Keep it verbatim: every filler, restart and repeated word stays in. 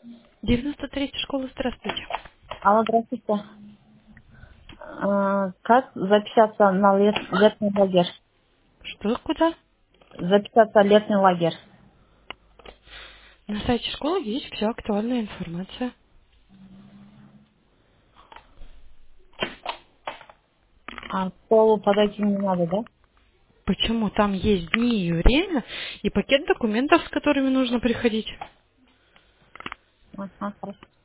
девяносто третья школа, здравствуйте. Алло, здравствуйте. А, Как записаться на лет- летний лагерь? Что, куда? Записаться в летний лагерь. На сайте школы есть вся актуальная информация. А в школу подойти не надо, да? Почему? Там есть дни и время, и пакет документов, с которыми нужно приходить. Ага, хорошо.